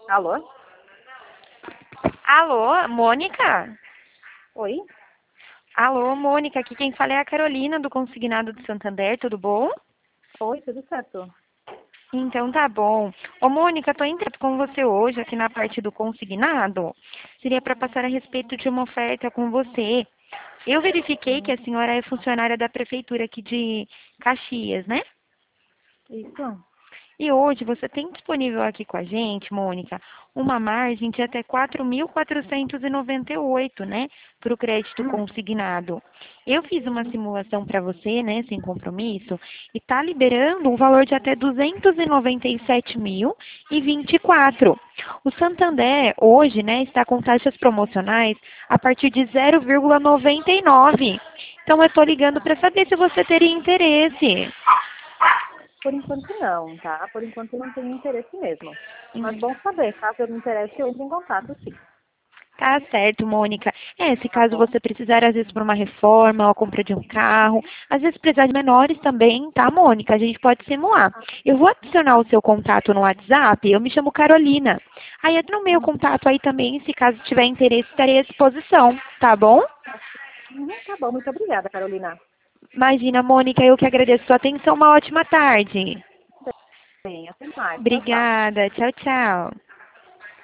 Alô? Alô, Mônica? Oi? Alô, Mônica, aqui quem fala é a Carolina do Consignado do Santander, tudo bom? Oi, tudo certo? Então tá bom. Ô Mônica, tô entrando com você hoje aqui na parte do consignado. Seria para passar a respeito de uma oferta com você. Eu verifiquei que Uhum. a senhora é funcionária da prefeitura aqui de Caxias, né? Isso? E hoje você tem disponível aqui com a gente, Mônica, uma margem de até 4.498, né, para o crédito Hum. consignado. Eu fiz uma simulação para você, né, sem compromisso, e está liberando um valor de até 297.024. O Santander hoje, né, está com taxas promocionais a partir de 0,99. Então eu estou ligando para saber se você teria interesse. Por enquanto não, tá? Por enquanto eu não tenho interesse mesmo. Mas bom saber, caso eu me interesse, eu entro em contato, sim. Tá certo, Mônica. Se Tá caso bom? você precisar, às vezes, para uma reforma ou a compra de um carro, às vezes precisar de menores também, tá, Mônica? A gente pode simular. Eu vou adicionar o seu contato no WhatsApp, eu me chamo Carolina. Aí entra no meu contato aí também, se caso tiver interesse, estarei à disposição, tá bom? Tá bom, muito obrigada, Carolina. Imagina, Mônica, eu que agradeço a sua atenção. Uma ótima tarde. Bem, até mais. Tchau, tchau. Obrigada. Tchau, tchau.